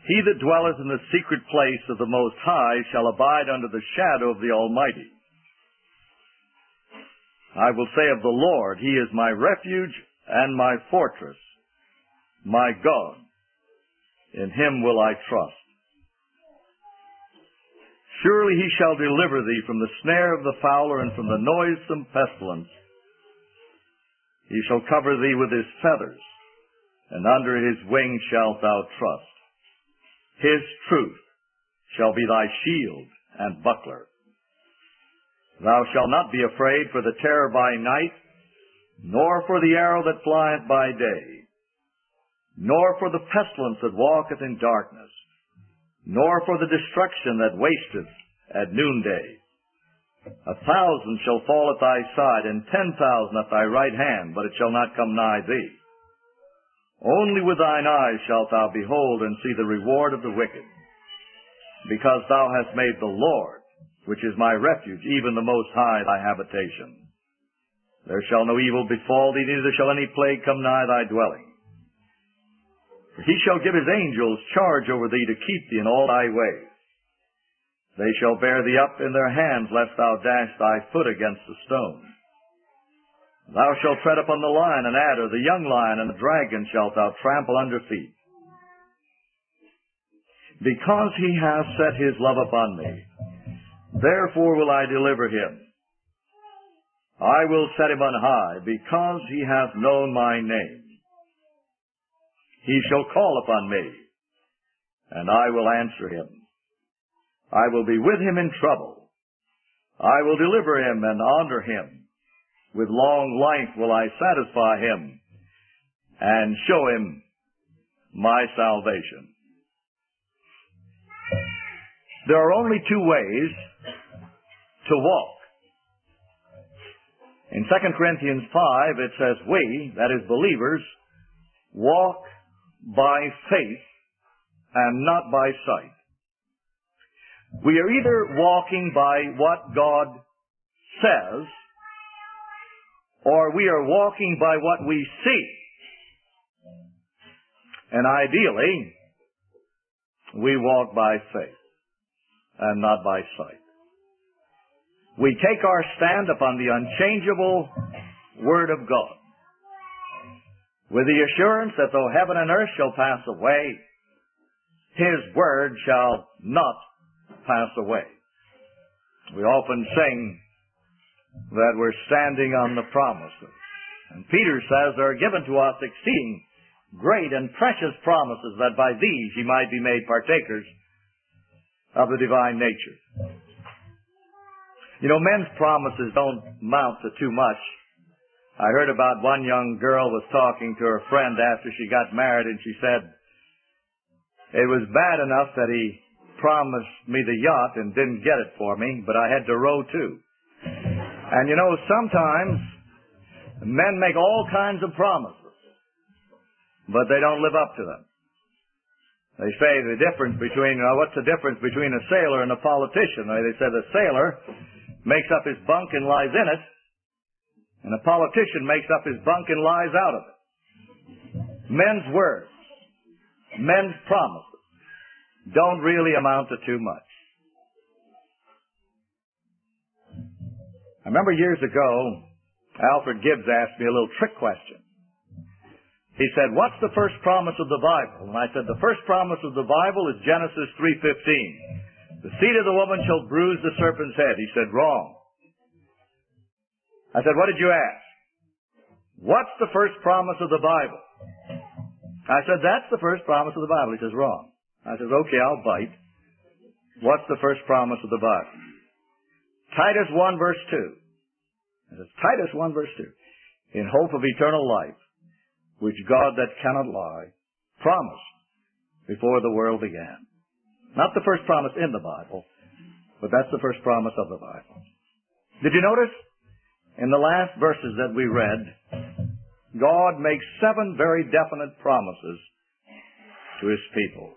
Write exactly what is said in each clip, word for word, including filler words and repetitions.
He that dwelleth in the secret place of the Most High shall abide under the shadow of the Almighty. I will say of the Lord, He is my refuge and my fortress, my God. In Him will I trust. Surely He shall deliver thee from the snare of the fowler and from the noisome pestilence. He shall cover thee with His feathers, and under His wings shalt thou trust. His truth shall be thy shield and buckler. Thou shalt not be afraid for the terror by night, nor for the arrow that flieth by day, nor for the pestilence that walketh in darkness, nor for the destruction that wasteth at noonday. A thousand shall fall at thy side, and ten thousand at thy right hand, but it shall not come nigh thee. Only with thine eyes shalt thou behold and see the reward of the wicked, because thou hast made the Lord, which is my refuge, even the Most High, thy habitation. There shall no evil befall thee, neither shall any plague come nigh thy dwelling. For He shall give His angels charge over thee to keep thee in all thy ways. They shall bear thee up in their hands, lest thou dash thy foot against a stone. Thou shalt tread upon the lion and adder, the young lion and the dragon shalt thou trample under feet. Because He hath set His love upon me, therefore will I deliver Him. I will set Him on high, because He hath known my name. He shall call upon me, and I will answer Him. I will be with him in trouble. I will deliver him and honor him. With long life will I satisfy him and show him my salvation. There are only two ways to walk. In Second Corinthians five, it says, we, that is believers, walk by faith and not by sight. We are either walking by what God says, or we are walking by what we see. And ideally, we walk by faith and not by sight. We take our stand upon the unchangeable Word of God, with the assurance that though heaven and earth shall pass away, His Word shall not pass away. We often sing that we're standing on the promises. And Peter says there are given to us exceeding great and precious promises, that by these ye might be made partakers of the divine nature. You know, men's promises don't amount to too much. I heard about one young girl was talking to her friend after she got married, and she said, it was bad enough that he promised me the yacht and didn't get it for me, but I had to row too. And you know, sometimes men make all kinds of promises, but they don't live up to them. They say the difference between, uh, what's the difference between a sailor and a politician? They say the sailor makes up his bunk and lies in it, and a politician makes up his bunk and lies out of it. Men's words, men's promises don't really amount to too much. I remember years ago, Alfred Gibbs asked me a little trick question. He said, what's the first promise of the Bible? And I said, the first promise of the Bible is Genesis three fifteen. The seed of the woman shall bruise the serpent's head. He said, wrong. I said, what did you ask? What's the first promise of the Bible? I said, that's the first promise of the Bible. He says, wrong. I said, okay, I'll bite. What's the first promise of the Bible? Titus one verse two. It says, Titus one verse two. In hope of eternal life, which God that cannot lie promised before the world began. Not the first promise in the Bible, but that's the first promise of the Bible. Did you notice? In the last verses that we read, God makes seven very definite promises to His people.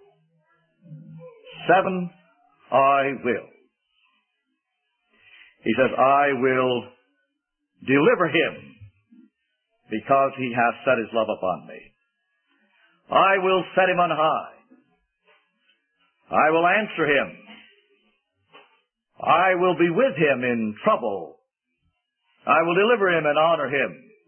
Seven I will. He says, I will deliver him because he hath set his love upon me. I will set him on high. I will answer him. I will be with him in trouble. I will deliver him and honor him.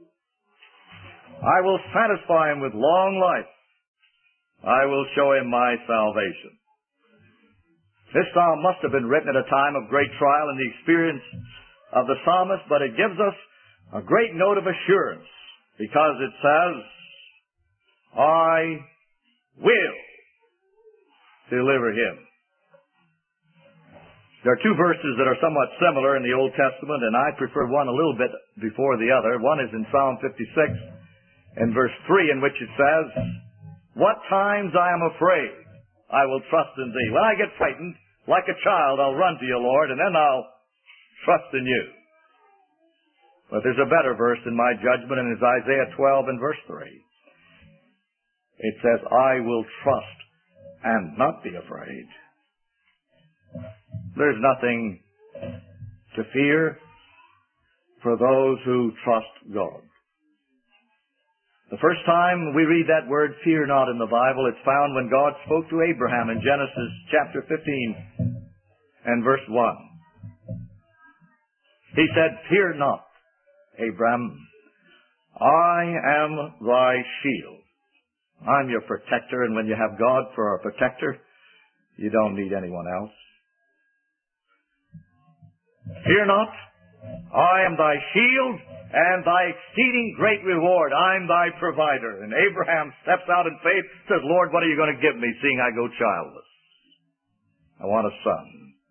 I will satisfy him with long life. I will show him my salvation. This psalm must have been written at a time of great trial in the experience of the psalmist, but it gives us a great note of assurance because it says, I will deliver him. There are two verses that are somewhat similar in the Old Testament, and I prefer one a little bit before the other. One is in Psalm fifty-six and verse three, in which it says, what times I am afraid, I will trust in thee. When I get frightened, like a child, I'll run to you, Lord, and then I'll trust in you. But there's a better verse in my judgment, and it's Isaiah twelve and verse three. It says, I will trust and not be afraid. There's nothing to fear for those who trust God. The first time we read that word, fear not, in the Bible, it's found when God spoke to Abraham in Genesis chapter fifteen and verse one. He said, fear not, Abraham, I am thy shield. I'm your protector, and when you have God for a protector, you don't need anyone else. Fear not, I am thy shield and thy exceeding great reward. I'm thy provider. And Abraham steps out in faith, says, Lord, what are you going to give me, seeing I go childless? I want a son.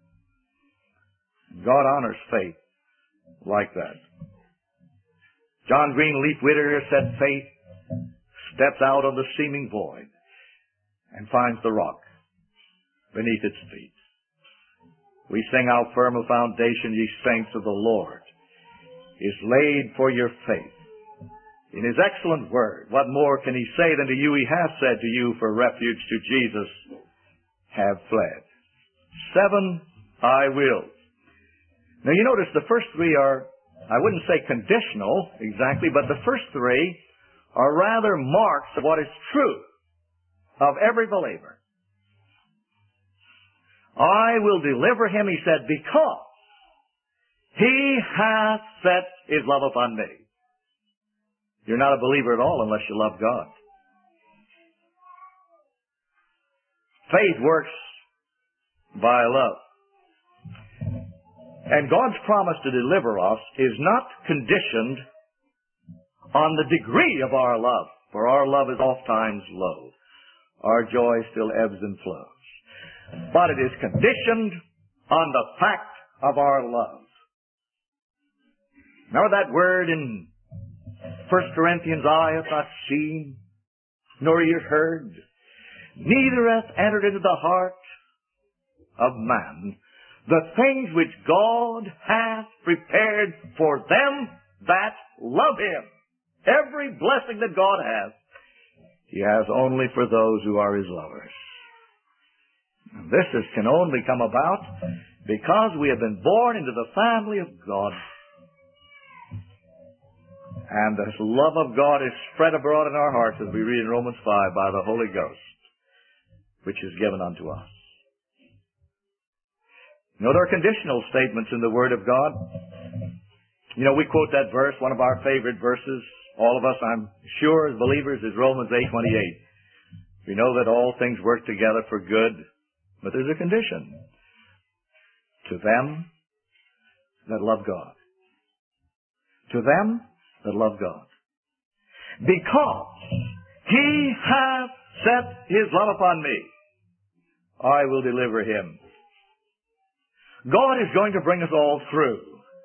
God honors faith like that. John Greenleaf Whittier said, faith steps out on the seeming void and finds the rock beneath its feet. We sing, how firm a foundation, ye saints of the Lord, is laid for your faith. In his excellent word, what more can he say than to you he has said to you, for refuge to Jesus have fled. Seven I will. Now you notice the first three are, I wouldn't say conditional exactly, but the first three are rather marks of what is true of every believer. I will deliver him, he said, because he hath set his love upon me. You're not a believer at all unless you love God. Faith works by love. And God's promise to deliver us is not conditioned on the degree of our love, for our love is oft times low. Our joy still ebbs and flows. But it is conditioned on the fact of our love. Remember that word in First Corinthians, eye hath not seen, nor ear heard, neither hath entered into the heart of man the things which God hath prepared for them that love him. Every blessing that God has, he has only for those who are his lovers. And this is, can only come about because we have been born into the family of God. And the love of God is spread abroad in our hearts, as we read in Romans five, by the Holy Ghost, which is given unto us. You know, there are conditional statements in the Word of God. You know, we quote that verse, one of our favorite verses, all of us, I'm sure, as believers, is Romans eight twenty-eight. We know that all things work together for good, but there's a condition. To them that love God. To them that love God. Because he hath set his love upon me, I will deliver him. God is going to bring us all through.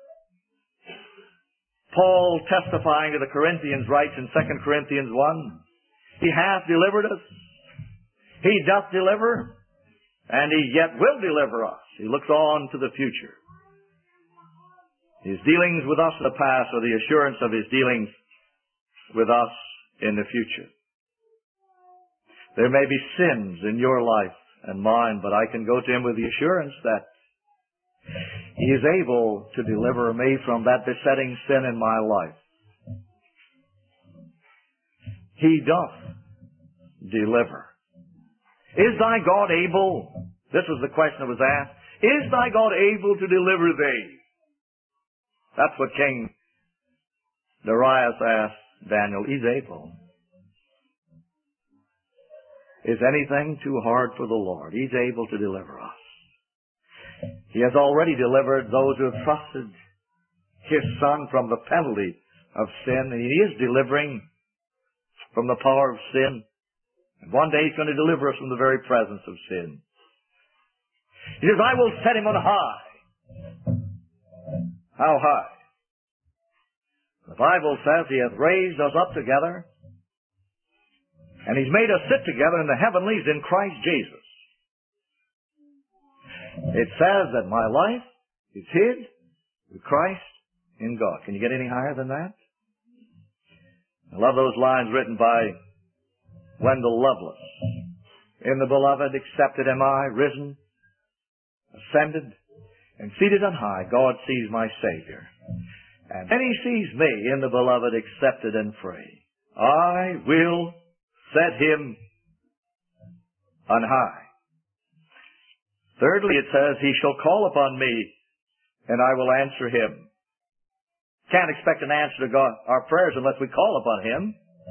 Paul, testifying to the Corinthians, writes in Second Corinthians one, he hath delivered us, he doth deliver, and he yet will deliver us. He looks on to the future. His dealings with us in the past are the assurance of his dealings with us in the future. There may be sins in your life and mine, but I can go to him with the assurance that he is able to deliver me from that besetting sin in my life. He doth deliver. Is thy God able This was the question that was asked. Is thy God able to deliver thee? That's what King Darius asked Daniel. He's able. Is anything too hard for the Lord? He's able to deliver us. He has already delivered those who have trusted His Son from the penalty of sin. And He is delivering from the power of sin. And one day He's going to deliver us from the very presence of sin. He says, I will set Him on high. How high? The Bible says He hath raised us up together, and He's made us sit together in the heavenlies in Christ Jesus. It says that my life is hid with Christ in God. Can you get any higher than that? I love those lines written by Wendell Lovelace. In the Beloved accepted am I, risen, ascended, and seated on high. God sees my Savior. And then He sees me in the Beloved accepted and free. I will set Him on high. Thirdly, it says, He shall call upon me, and I will answer Him. Can't expect an answer to God, our prayers unless we call upon Him.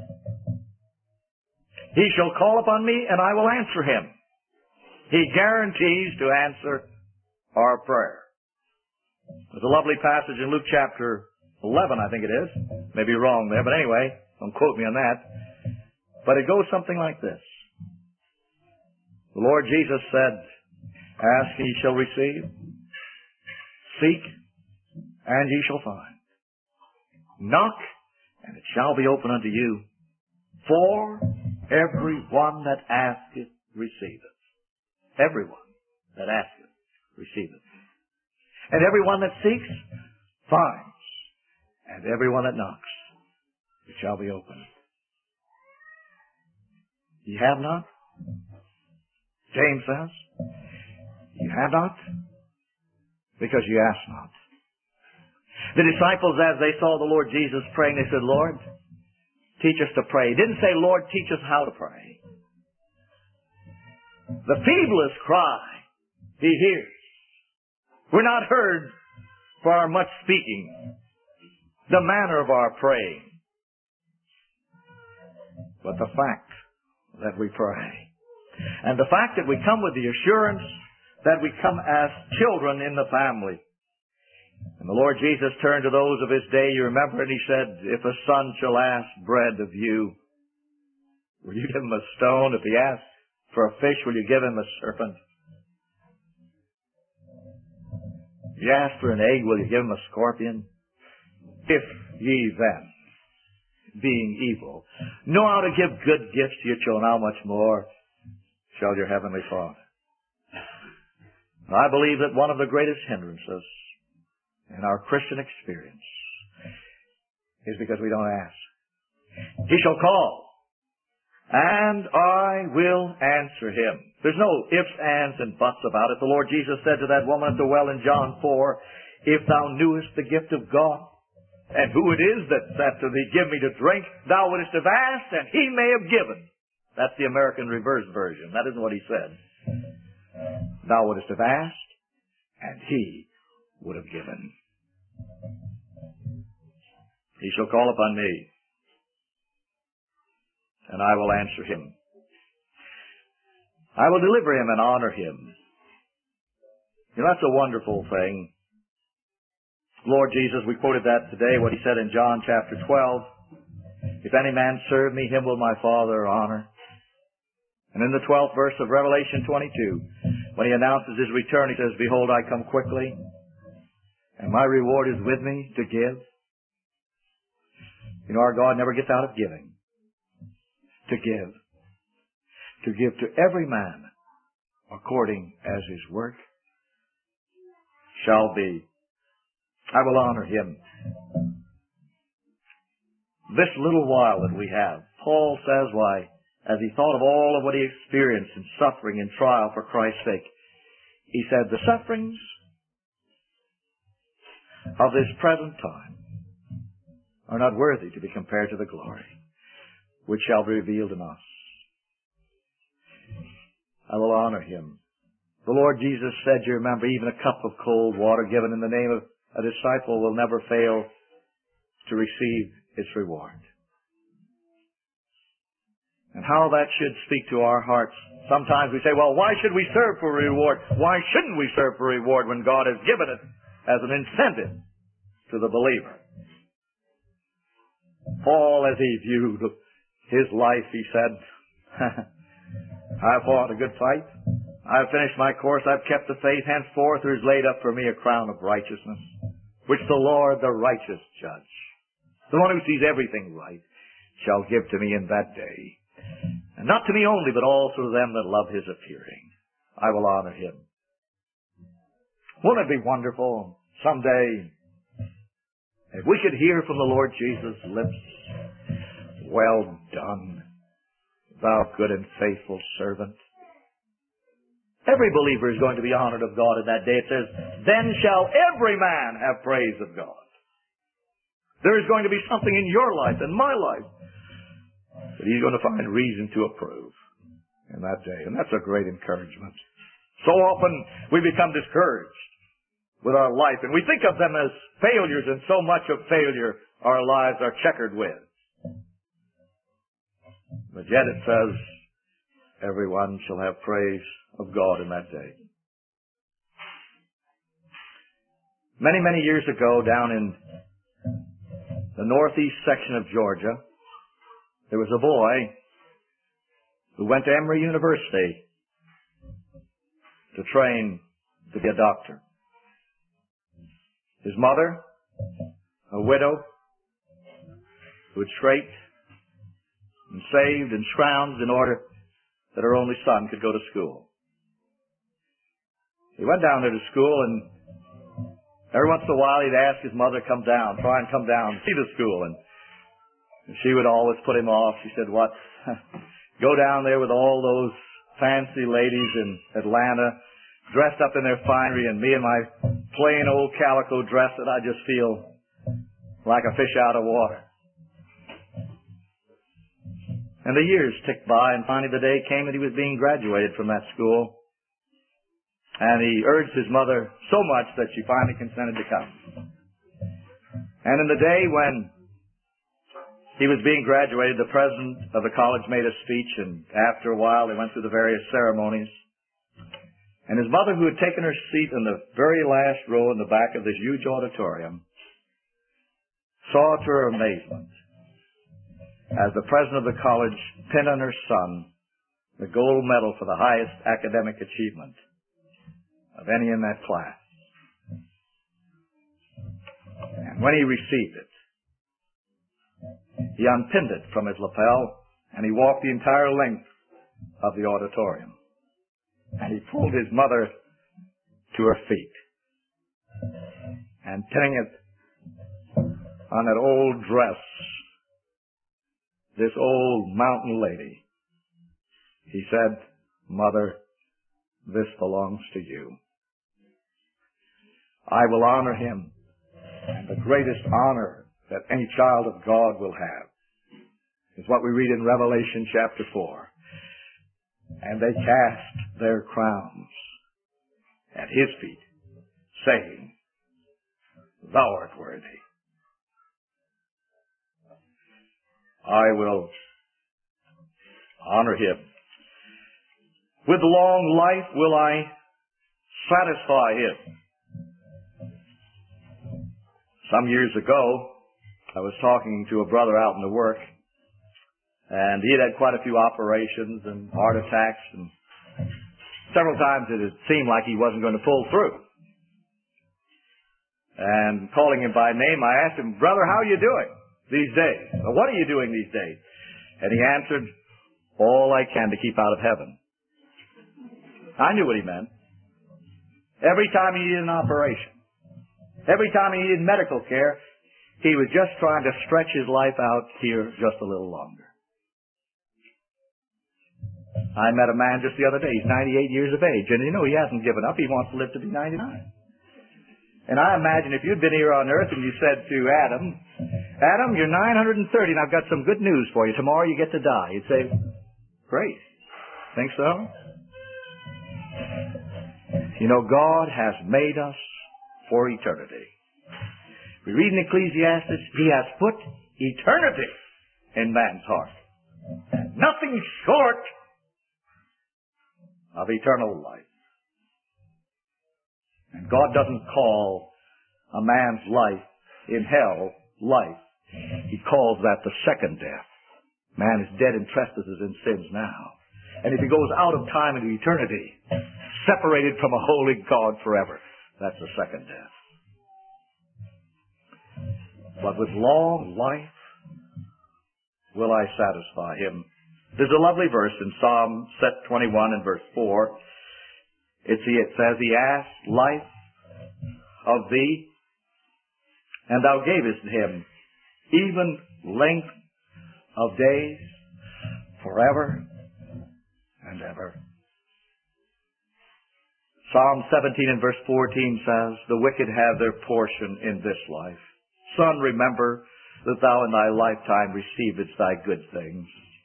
He shall call upon me, and I will answer Him. He guarantees to answer our prayer. There's a lovely passage in Luke chapter eleven, I think it is. Maybe wrong there, but anyway, don't quote me on that. But it goes something like this. The Lord Jesus said, ask, ye shall receive. Seek, and ye shall find. Knock, and it shall be open unto you. For every one that asketh, receiveth. Every one that asketh, receiveth. And every one that seeks, finds. And every one that knocks, it shall be opened. Ye have not? James says, you have not because you ask not. The disciples, as they saw the Lord Jesus praying, they said, Lord, teach us to pray. He didn't say, Lord, teach us how to pray. The feeblest cry, He hears. We're not heard for our much speaking, the manner of our praying, but the fact that we pray. And the fact that we come with the assurance that we come as children in the family. And the Lord Jesus turned to those of His day, you remember, and He said, if a son shall ask bread of you, will you give him a stone? If he asks for a fish, will you give him a serpent? If you ask for an egg, will you give him a scorpion? If ye then, being evil, know how to give good gifts to your children, how much more shall your heavenly Father? I believe that one of the greatest hindrances in our Christian experience is because we don't ask. He shall call, and I will answer him. There's no ifs, ands, and buts about it. The Lord Jesus said to that woman at the well in John four, if thou knewest the gift of God, and who it is that said to thee, give me to drink, thou wouldst have asked, and He may have given. That's the American reverse version. That isn't what He said. Thou wouldst have asked, and He would have given. He shall call upon me, and I will answer him. I will deliver him and honor him. You know, that's a wonderful thing. Lord Jesus, we quoted that today, what He said in John chapter twelve. If any man serve me, him will my Father honor. And in the twelfth verse of Revelation twenty-two, when He announces His return, He says, behold, I come quickly, and my reward is with me to give. You know, our God never gets out of giving. To give. To give to every man according as his work shall be. I will honor him. This little while that we have, Paul says, why, as he thought of all of what he experienced in suffering and trial for Christ's sake, he said, the sufferings of this present time are not worthy to be compared to the glory which shall be revealed in us. I will honor him The Lord Jesus said, you remember, even a cup of cold water given in the name of a disciple will never fail to receive its reward. And how that should speak to our hearts. Sometimes we say, well, why should we serve for a reward? Why shouldn't we serve for a reward when God has given it as an incentive to the believer? Paul, as he viewed his life, he said, I've fought a good fight. I've finished my course. I've kept the faith. Henceforth there is laid up for me a crown of righteousness, which the Lord, the righteous judge, the one who sees everything right, shall give to me in that day. And not to me only, but also to them that love his appearing. I will honor him. Wouldn't it be wonderful someday if we could hear from the Lord Jesus' lips, well done, thou good and faithful servant. Every believer is going to be honored of God in that day. It says, then shall every man have praise of God. There is going to be something in your life and my life that he's going to find reason to approve in that day. And that's a great encouragement. So often we become discouraged with our life, and we think of them as failures, and so much of failure our lives are checkered with. But yet it says, everyone shall have praise of God in that day. Many, many years ago, down in the northeast section of Georgia, there was a boy who went to Emory University to train to be a doctor. His mother, a widow, who had scraped and saved and scrounged in order that her only son could go to school. He went down there to school, and every once in a while he'd ask his mother to come down, try and come down, see the school, and she would always put him off. She said, what? Go down there with all those fancy ladies in Atlanta, dressed up in their finery, and me in my plain old calico dress that I just feel like a fish out of water. And the years ticked by, and finally the day came that he was being graduated from that school. And he urged his mother so much that she finally consented to come. And in the day when he was being graduated, the president of the college made a speech, and after a while they went through the various ceremonies. And his mother, who had taken her seat in the very last row in the back of this huge auditorium, saw to her amazement, as the president of the college pinned on her son the gold medal for the highest academic achievement of any in that class. And when he received it, he unpinned it from his lapel, and he walked the entire length of the auditorium. And he pulled his mother to her feet. And pinning it on that old dress, this old mountain lady, he said, Mother, this belongs to you. I will honor him. And the greatest honor that any child of God will have is what we read in Revelation chapter four. And they cast their crowns at his feet, saying, Thou art worthy. I will honor him. With long life will I satisfy him. Some years ago, I was talking to a brother out in the work, and he had had quite a few operations and heart attacks, and several times it had seemed like he wasn't going to pull through. And calling him by name, I asked him, Brother, how are you doing these days? Or what are you doing these days? And he answered, all I can to keep out of heaven. I knew what he meant. Every time he needed an operation, every time he needed medical care, he was just trying to stretch his life out here just a little longer. I met a man just the other day. He's ninety-eight years of age. And you know, he hasn't given up. He wants to live to be ninety-nine. And I imagine if you'd been here on earth and you said to Adam, Adam, you're nine hundred thirty and I've got some good news for you. Tomorrow you get to die. He'd say, great. Think so? You know, God has made us for eternity. We read in Ecclesiastes, He has put eternity in man's heart. Nothing short of eternal life. And God doesn't call a man's life in hell life. He calls that the second death. Man is dead in trespasses and sins now. And if he goes out of time into eternity, separated from a holy God forever, that's the second death. But with long life will I satisfy him. There's a lovely verse in Psalm twenty-one and verse four. It says, He asked life of thee, and thou gavest him even length of days forever and ever. Psalm seventeen and verse fourteen says, The wicked have their portion in this life. Son, remember that thou in thy lifetime receivedst thy good things.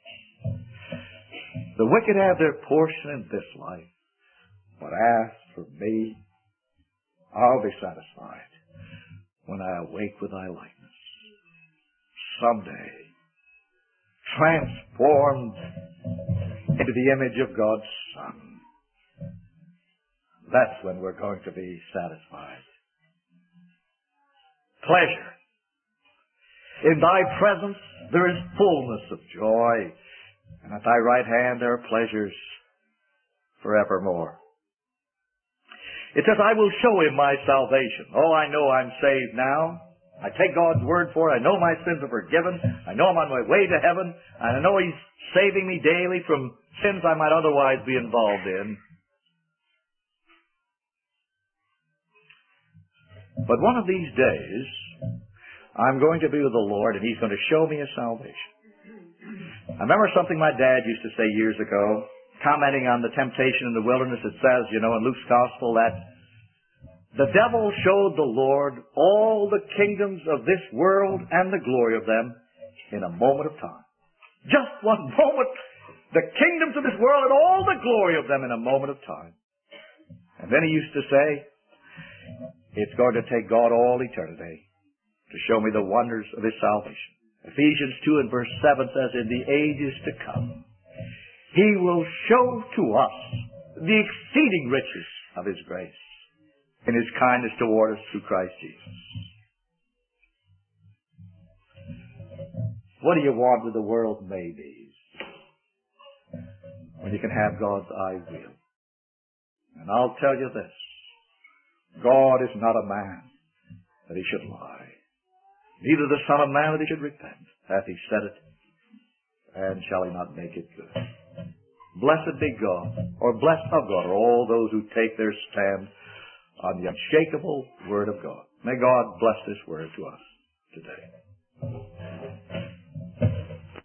The wicked have their portion in this life. But as for me, I'll be satisfied when I awake with thy likeness. Someday, transformed into the image of God's Son. That's when we're going to be satisfied. Pleasure. In thy presence there is fullness of joy, and at thy right hand there are pleasures forevermore. It says, I will show him my salvation. Oh, I know I'm saved now. I take God's word for it. I know my sins are forgiven. I know I'm on my way to heaven. And I know He's saving me daily from sins I might otherwise be involved in. But one of these days, I'm going to be with the Lord, and He's going to show me His salvation. I remember something my dad used to say years ago, commenting on the temptation in the wilderness. It says, you know, in Luke's Gospel that the devil showed the Lord all the kingdoms of this world and the glory of them in a moment of time. Just one moment. The kingdoms of this world and all the glory of them in a moment of time. And then he used to say, it's going to take God all eternity to show me the wonders of His salvation. Ephesians two and verse seven says, in the ages to come, He will show to us the exceeding riches of His grace in His kindness toward us through Christ Jesus. What do you want with the world's maybes when you can have God's I will? And I'll tell you this. God is not a man that He should lie. Neither the Son of Man that He should repent. Hath He said it, and shall He not make it good? Blessed be God, or blessed of God, are all those who take their stand on the unshakable Word of God. May God bless this Word to us today.